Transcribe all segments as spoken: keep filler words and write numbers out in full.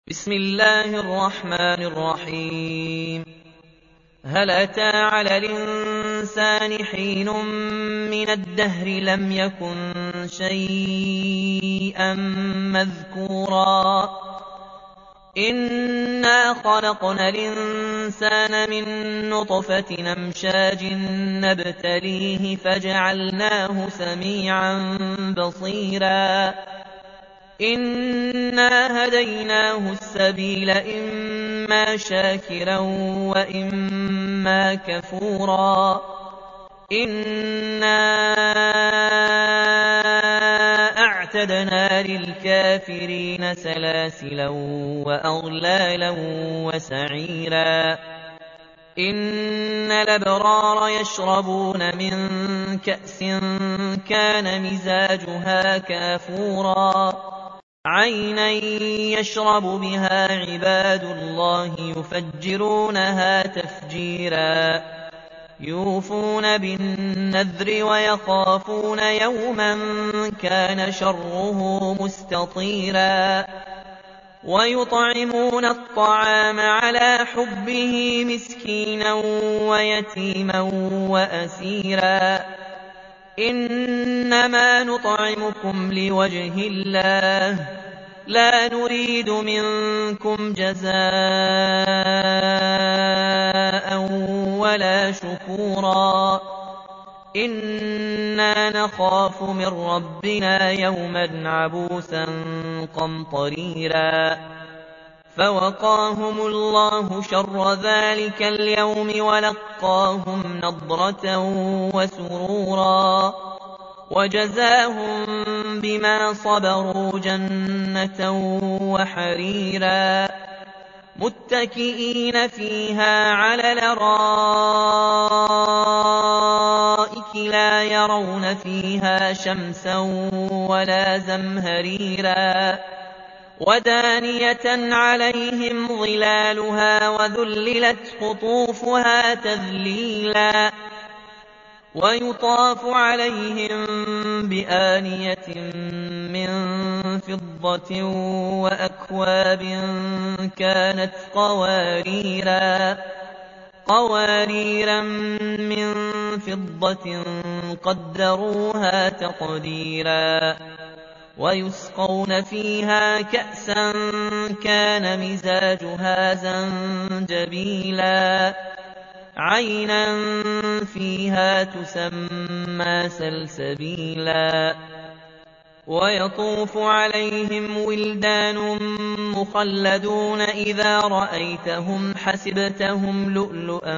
بسم الله الرحمن الرحيم هل أتى على الإنسان حين من الدهر لم يكن شيئا مذكورا إنا خلقنا الإنسان من نطفة أمشاج نبتليه فجعلناه سميعا بصيرا إنا هديناه السبيل إما شاكرا وإما كفورا إنا أعتدنا للكافرين سلاسلا وأغلالا وسعيرا إن الأبرار يشربون من كأس كان مزاجها كافورا عينا يشرب بها عباد الله يفجرونها تفجيرا يوفون بالنذر ويخافون يوما كان شره مستطيرا ويطعمون الطعام على حبه مسكينا ويتيما وأسيرا إنما نطعمكم لوجه الله لا نريد منكم جزاء ولا شكورا إنا نخاف من ربنا يوما عبوسا قمطريرا فوقاهم الله شر ذلك اليوم ولقاهم نضرة وسرورا وجزاهم بما صبروا جنة وحريرا متكئين فيها على الأرائك لا يرون فيها شمسا ولا زمهريرا ودانية عليهم ظلالها وذللت قطوفها تذليلا ويطاف عليهم بآنية من فضة وأكواب كانت قواريرا قواريرا من فضة قدروها تقديرا ويسقون فيها كأسا كان مزاجها زنجبيلا عينا فيها تسمى سلسبيلا ويطوف عليهم ولدان مخلدون إذا رأيتهم حسبتهم لؤلؤا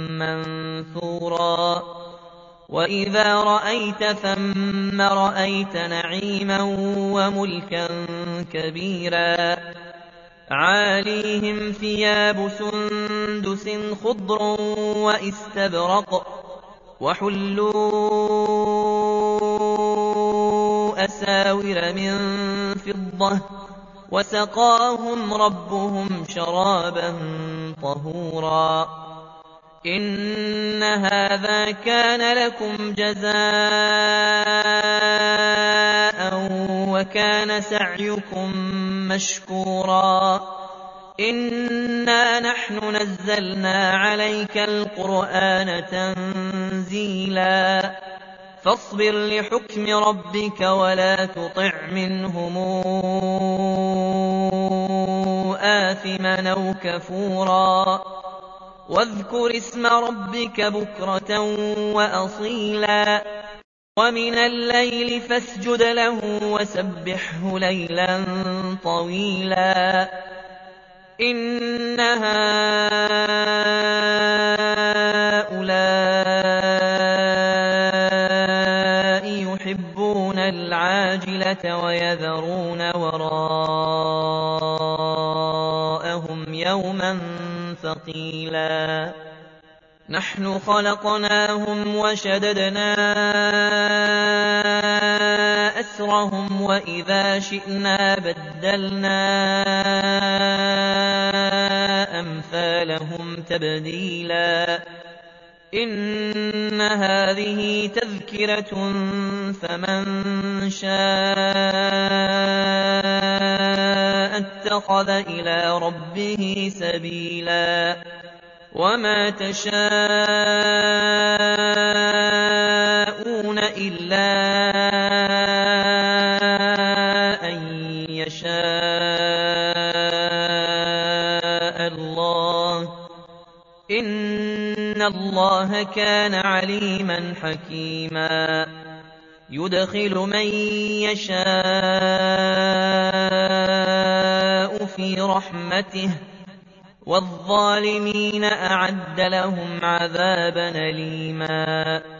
منثورا وإذا رأيت ثم رأيت نعيما وملكا كبيرا عاليهم ثياب سندس خضر واستبرق وحلوا أساور من فضة وسقاهم ربهم شرابا طهورا إن هذا كان لكم جزاء وكان سعيكم مشكورا إنا نحن نزلنا عليك القرآن تنزيلا فاصبر لحكم ربك ولا تطع منهم آثما أو كفورا واذكر اسم ربك بكرة وأصيلا ومن الليل فاسجد له وسبحه ليلا طويلا إن هؤلاء يحبون العاجلة ويذرون وراءهم يوما ثقيلا نحن خلقناهم وشددنا أسرهم وإذا شئنا بدلنا أمثالهم تبديلا إن هذه تذكرة فمن شاء اتخذ اتَّخَذَ إِلَىٰ رَبِّهِ سَبِيلًا وَمَا تَشَاءُونَ إِلَّا أَن يَشَاءَ اللَّهُ ۚ إِنَّ اللَّهَ كَانَ عَلِيمًا حَكِيمًا يُدْخِلُ مَن يَشَاءُ فِي رَحْمَتِهِ ۚ وَالظَّالِمِينَ أَعَدَّ لَهُمْ عَذَابًا أَلِيمًا